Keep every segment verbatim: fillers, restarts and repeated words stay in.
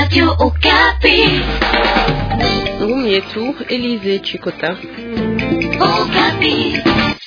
Radio Okapi. Ngumi yetu Elise Chikota. Okapi.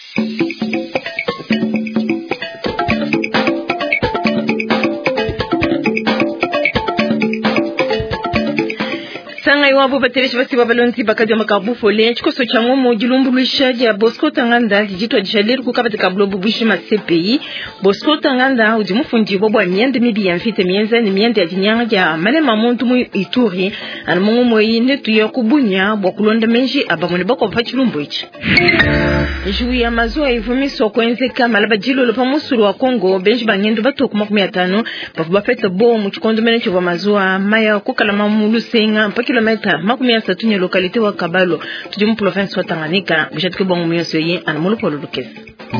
Sanga iwabo bateleshi basi babalonzi bakadi makabufu le chikoso cha ngomo jilumbuluisha ya Bosco Tanganda jitwa jishaliru kukabati kablobu bushi ma C P I. Bosco Tanganda ujimufundi bobo miende mibi ya mfite mienza ni miende ya jinyanga ya mane mamuntu mu Ituri anamungu mwe netu ya kubunya bokulonda menji abamone bako bafachilumbu ichi. Juu ya mazua ivumiso kwenze kama laba jilo lopa musuru wa Kongo benji bangendu bato kumakumi atano bafu bafeta bo mchukondo menecho wa mazua maya kukala mamulu senga mpaki kilomita makumi asatu nye lokalite wa Kabalo tujimu province wa Tanganyika bishatike bongo miyoso ye anamulu polo lukesi.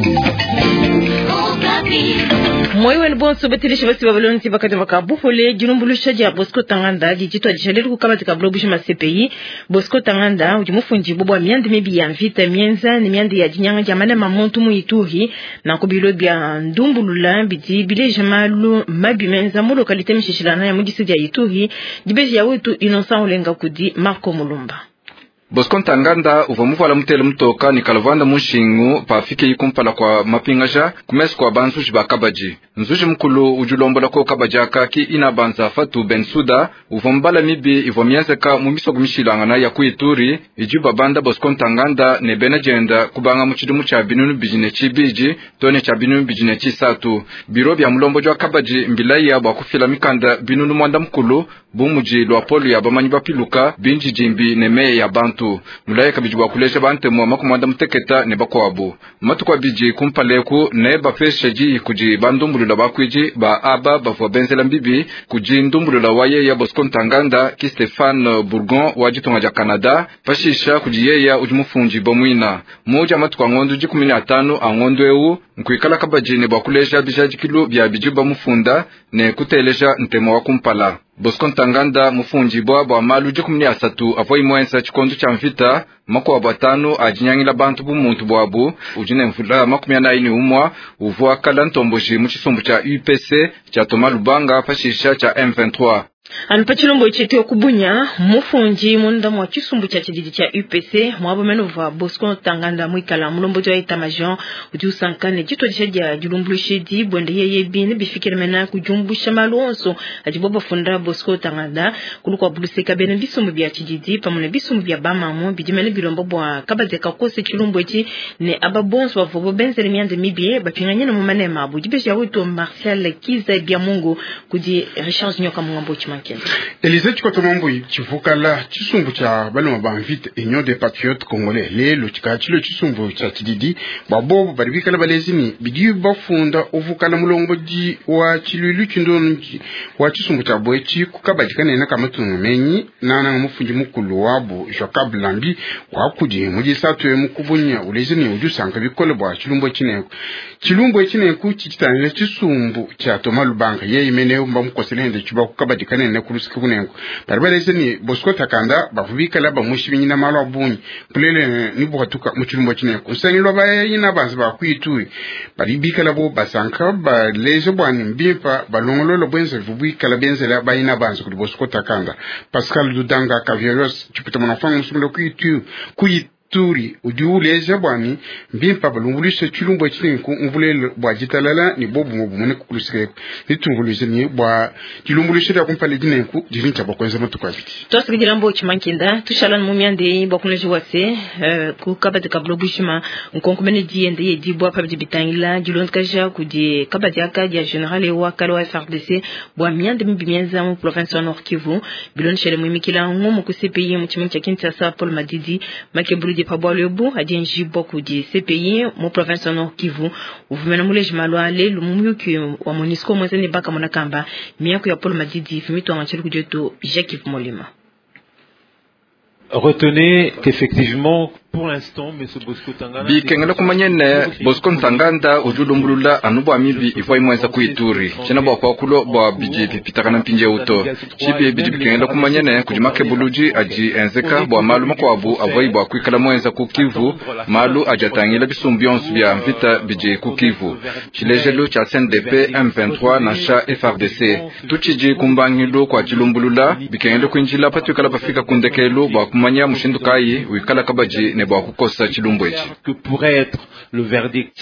Mwewe nbonso betilishi basi babalonzi bakati wakabufole jilumbuluisha ya Bosco Tanganda jitwa jishaliru kukabati kablo bushi ma C P I. Bosco Tanganda ujimufunji bobo wa miandi mibi ya mvita mienza ni miandi ya jinyanga jamane mamontu mu Ituri na kubilo bia ndumbulula bidi bile jamalu mabimenza mu lokalite mshishilana ya mujisi ya Ituri jibeji ya wetu Innocent Olenga Kudi Marco Mulumba. Bosco Tanganda uvamuvala mutele mutoka ni kalavanda mushingu pa afike yikumpala kwa mapingasha kumesi kwa bansuji ba kabaji. Nzuji mkulu ujulombola kwa kabaji akaki inabanza fatu bensuda uvambala mibi ivomienzeka mumiso kumishilangana ya kuituri ijuba banda Bosco Tanganda ne benagenda kubanga muchidumu cha binunu bijine chibiji tone cha binunu bijine chisatu. Biro bya mulombo jwa kabaji mbilai ya wakufila mikanda binunu mwanda mkulu bumuji lwa polu ya bamanyi bapiluka binji jimbi neme ya bantu. Mulaya kabiji wakulesha bante mwa makumanda mteketa ne bakwabu. Matu kwa biji kumpaleku ne bafesheji kuji bandumbulula bakwiji ba aba bafwa benzela mbibi kuji ndumbulula waye ya Bosco Tanganda ki Stéphane Bourgon wajitonga ja Canada pashisha kuji yeya ujumufunji bomwina. Moja matu kwa ngondu jikumini atano angondu ewu mkuikala kabaji ne bakulesha bijaji kilo bya bijuba mufunda ne kutelesha ntemo wakumpala. Bosco Tanganda mufunji bwa bwa malu jikumini asatu afoi mwensa chikondo cha mvita mako wa batano ajinyangila bantu bumuntu bwabu ujine mfula makumi anaini umwa uvua kala ntomboji muchisumbu cha U P C cha Toma Lubanga pashisha cha M vingt-trois. Anpachilombo ichete okubunya mufunji munda mwa chisumbu cha chididi cha U P C mwabo menova Bosco Tanganda mwikala mulombo jwa etamagent ujusankane jitwa jishaja julumbulushidi bwende yeye bine bifikire mena kujumbusha malonso ajibobo funda Bosco Tanganda kulukwa buluseka bene bisumbu bya chididi pamune bisumbu bya bamamu bijimene bilombo bwa kabazeka kose chilumbo ichi ne ababonso wavobo benzele miande mibie bapinganye no mumanema bujibeja wetu Martial Kiza bya Mungu kudi Richard Nyoka mungambo chima. Elise Chikota mambo chivuka la chisumbu cha baloma banvite Union des Patriotes Congolais lelo chikachilo chisumbu cha chididi babobo baribika la balezini bidi bafunda ovukala mulongo ji wa chilulu chindonji wa chisumbu cha boechi kukabajikana na kamatunga menyi nana mufunji mukulu wabo Jacob Lambi kwa kudi muji satu mukubunya ulezini ujusanka bikole bwa chilumbo chineko chilumbo chineko chitanile chisumbu cha Toma Lubanga yeye meneo mbamukoselende chuba kukabajikana na kulusika kunengo barbarese ni Bosco Tanganda bavubika laba mushibinyi na malo abunyi pulele ni bwatuka muchilumbo chineko usani loba yina banza bakwitui baribika labo basanka ba lezo bwani mbimpa balongolo bwenze vubika la benze la bayina banza ku Bosco Tanganda Pascal Dudanga Kavieros chipita mwanafanga musundo kwitu kuyi turi udiuleze bwani mbimpa balungulisha chilumbo chinenko mvulele bwa jitalala ni bobu mobu mune kukulusika nitunguluze ni bwa chilumbulisha ya kumpale jinenko jilincha bakwenza matukwabiti twasiki jilambo chimankinda tushalan mumiande bakuneje wase ku kabati kablobushima nkonkomene diende ye dibwa pabji bitangila jilonskaja kudi kabati aka ya general wa kalwa F R D C bwa miande mbimienza mu province wa Nord Kivu bilon shere mwimikila ngomu ku C P I mu chimancha Kinshasa Paul Madidi makebulu di pabwalobu adinji boku di C P I mu province Nord Kivu uvumena muleji malwale lumuyuki wa Monisco mwezeni baka monakamba miyaku ya Paul Madidi fimito angachiru kujeto Jacques Molima. Retenez qu'effectivement Pour l'instant, monsieur Bosco Tanganda bikengela kumanyene Bosco Tanganda ujulumbulula anubo amibi ivoi mweza kuituri chena bwa kwakulo bwa biji pipitakana mpinje uto chibi biji bikengela kumanyene kujimake buluji aji enzeka bwa malu makwabu avoi bwa kuikala mweza kukivu malu ajatangila bisumbionsu bya mvita biji kukivu chilejelu cha C N D P M vingt-trois na cha F R D C tuchiji kumbangilo kwa chilumbulula bikengela kuinjila patu kala pafika kundekelu bwa kumanya mushindukai wikala kabaji ne bwa kukosa chilumbwechi que pourrait être le verdict.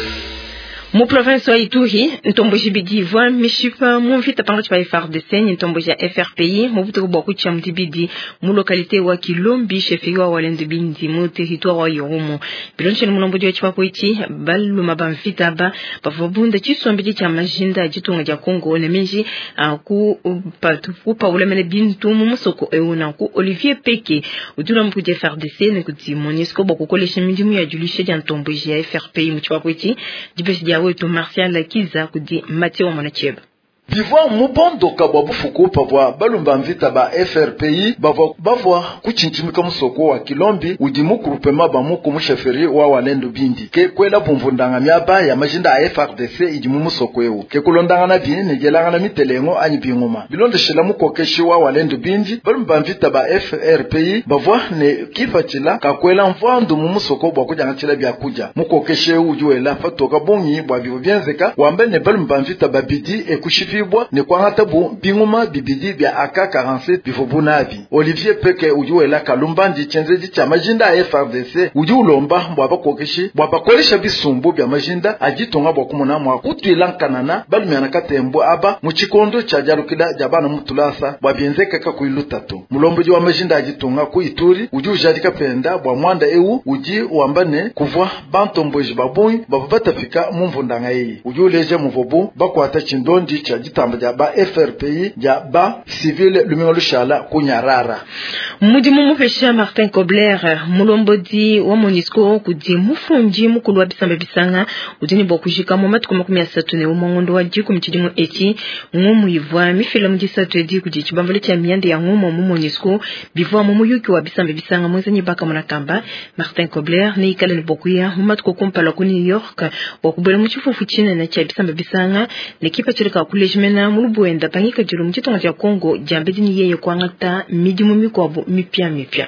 Mu province wa Ituri ntomboji bidivwa mishipa mu mvita pangati pa F R D C ntomboji ya F R P I mu buto bwa kucha mtibidi mu localité wa Kilombi cheferi wa Walendu Bindi mu territoire wa Yorumo bilonche mulomboji wa chipako iti balu mabamvita ba bavobunda chisombidi cha majinda jitunga ja Kongo ne meji ku patu ku paulemele bintu mu musoko euna ku Olivier Peke udura mu F R D C ne kuti Monisco boko kolesha mindimu ya julishe ja ntomboji ya F R P I mu chipako iti dibesi dia wetu Martial Kiza kudi Mateo Monacheba Bivwa mubondo kabwa bufuku pavwa balumba mvita ba F R P I bavwa bavwa kuchinchimika musoko wa Kilombi udimu kurupema bamuku musheferi wa Walendu Bindi ke kwela bumvundanga myaba ya majinda a F R D C idimu musoko ewu ke kulondanga na bini negelanga na mitelengo anyi binguma bilonde shela mukokeshi wa Walendu Bindi balumba mvita ba F R P I bavwa ne kifatila kakwela mvandu mu musoko bwa kujanga chila bya kuja mukokeshi ujuela fatoka bongi bwa bivu byenzeka wambe ne balumba mvita ba bidi ekushifi ne kwa hata bu binguma bibidi bya A K quarante-sept bifobunabi Olivier Peke ujuela kalumbandi chenzeji cha majinda F R D C ujulomba mbwa kokeshi bwa bakolesha bisumbu bya majinda ajitonga bwa kumuna mwa kutwilankanana balumyana katembo aba mu chikondo cha jalukila jabana mutulasa bwa byenzeka ka kuilutatu mulomboji wa majinda ajitonga ku Ituri ujujadi kapenda bwa mwanda ewu uji wambane kuvwa bantomboji babui babatafika mumvundanga yi ujuleje muvobu bakwata chindondi cha tamba ja ba F R P I ja ba civil lumingolu shala kunyarara mudi mumufesha Martin Kobler mulombodi wa Monisco kudi mufunji mukulu wa bisambe bisanga udini bokujika mu matuko makumi asatu ne umongondo wa jiku mchidimu eti ngumu yivwa mifila mjisatu edi kudi chibambale cha miande ya ngumu mu Monisco bivwa mu muyuki wa bisambe bisanga mwezani baka munakamba Martin Kobler ne ikale bokuya mu matuko kumpala ku New York wakubele mchifufu chine na cha bisambe bisanga nekipa chilika kulejimena mulubuenda pangika jiru mchitonga cha Kongo jambedini yeye kwa ngata midimu mikwabu mipya mipya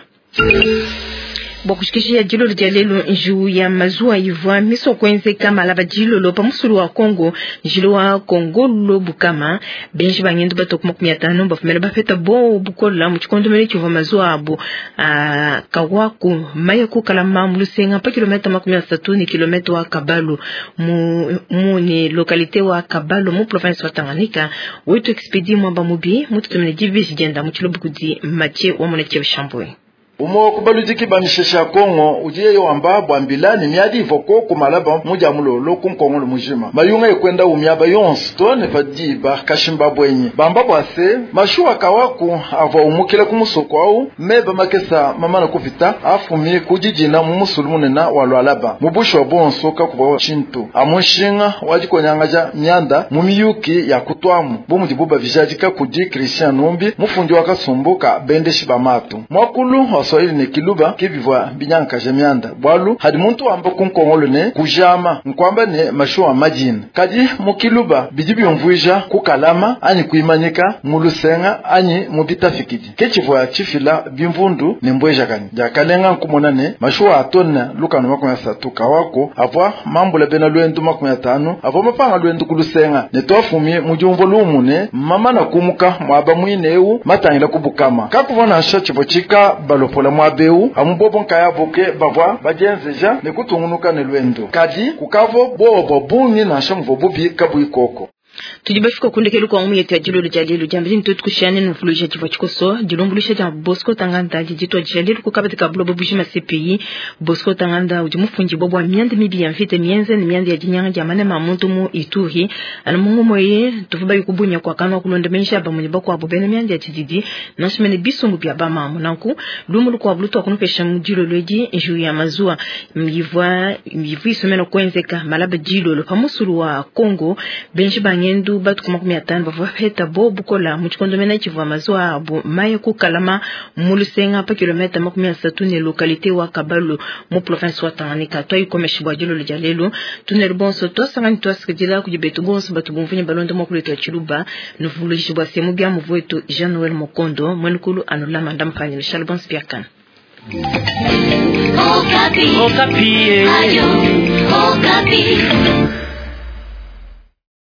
bokushikishia jilo ljalelo njuu ya mazua yivwa miso kwenze kama laba jilo lo pa musulu wa Kongo jilo wa Kongo lo bukama benji banyendu bato kumakumi atano bafumela bafeta bo bukola mchikondo mele chuva mazua abu kawaku mayaku kalama mulusenga pa kilometa makumi asatu ni kilometa wa Kabalo mu, mu ni lokalite wa Kabalo mu province wa Tanganyika wetu expedi mwamba mubi mutu tumene jibisi jenda mchilo bukudi mache wa mwanache shambwe umo kubalujiki banishesha Kongo ujiye yo amba bwambila ni miadi voko kumalaba muja mulolo kumkongo mujima mayunga yekwenda umyaba yonse to ne fadiba kashimba bwenye bamba bwase mashuwa kawaku ava umukile kumusoko au meba makesa mama na kuvita afumi kujijina mu musulumune na walwalaba mubusho bonso ka kubawa chintu amushinga wajikonyanga nyanda mumiyuki ya kutwamu bomujibuba vijajika kudi Christian Numbi mufundi wakasumbuka bendeshi bamatu mwakulu Swahili ne kiluba kibivwa binyanka jamianda bwalu hadi muntu amba kunkongolo ne kujama nkwamba ne mashuwa majini kadi mukiluba bijibi yomvuija kukalama ani kuimanyika mulusenga ani mubitafikiji kechivwa chifila bimvundu ne mbweja kani jakalenga nkumona ne mashuwa atona lukano makumi asatu kawako avwa mambo lebena lwendu makumi atano avwa mapanga lwendu kulusenga ne tofumi mujumvo lumu ne mama na kumuka mwaba mwineu matangila kubukama kakuvona shachivo chika balo pola mwabeu amubobo nkaya boke bavwa bajenzeja ne kutungunuka ne lwendo kadi kukavo bobo bungi na shamvo bubi kabu ikoko tujibafika kundekelu kwa umu yetu ya jilo lijalilu jambili ntotu kushane nufuluja jiva chikoso jilumbuluisha jama Bosco Tanganda jijitwa jalilu kukabati kablo babushima C P I Bosco Tanganda ujimufunji bobo wa miande mibi ya mfite mienze ni miande ya jinyanga jamane mamuntu mu Ituri ana mungu moye tufuba yukubunya kwa kanwa kulonde mensha bamunyiba kwa bobene miande ya jididi nashimene bisungu bia bama munanku lumulu kwa bluto wakunupesha mjilo loji njuu ya mazua mjivwa mjivwa isomeno kwenzeka malaba jilo lo pamusuru wa Kongo benshi bange nyendu batu kuma kumi atano bavapeta bo bukola muchikondomena chivu amazoa abu maye kukalama mulusenga pa kilometa makumi asatu ne lokalite wa Kabalu mu province wa Tanganyika to ikomeshi bwajilo lujalelo tunel bonso to sangani to askidila kujibetu bonso batu bumfunye balondo mokuleto chiluba nuvuluji bwa semu bya muvoeto Jean Noel Mokondo mwenkulu anulama ndamkanye shalbons piakan Okapi. Okapi. Ayo, Okapi.